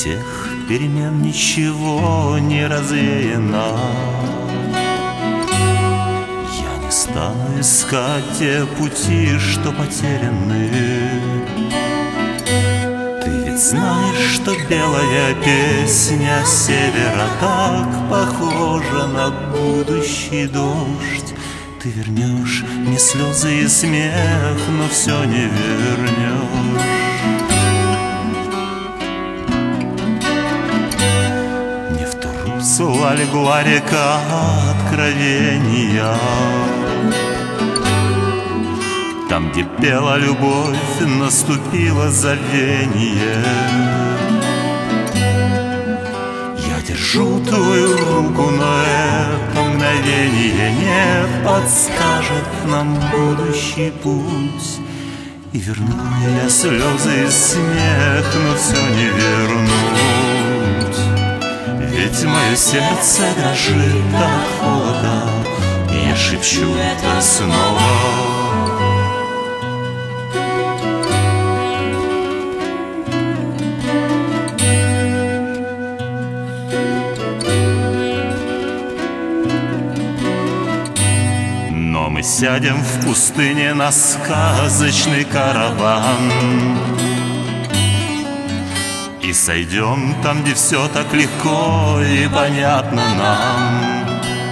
тех перемен ничего не развеяно. Я не стану искать те пути, что потеряны. Ты ведь знаешь, что белая песня севера так похожа на будущий дождь. Ты вернешь мне слезы и смех, но все не вернешь. Не в то русло легла река откровения. Там, где пела любовь, наступило забвение. Я держу твою руку, но это мгновение не подскажет нам будущий путь. И верну я слезы и смех, но все не вернуть. Ведь мое сердце дрожит от холода, и я шепчу это снова. Мы сядем в пустыне на сказочный караван и сойдем там, где все так легко и понятно нам.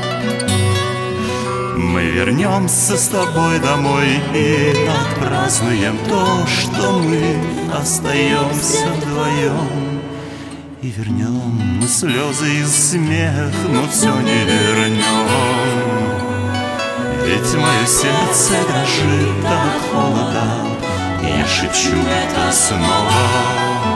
Мы вернемся с тобой домой и отпразднуем то, что мы остаемся вдвоем. И вернем мы слезы и смех, но все не вернем. Ведь мое сердце дрожит от холода, и я шепчу это снова.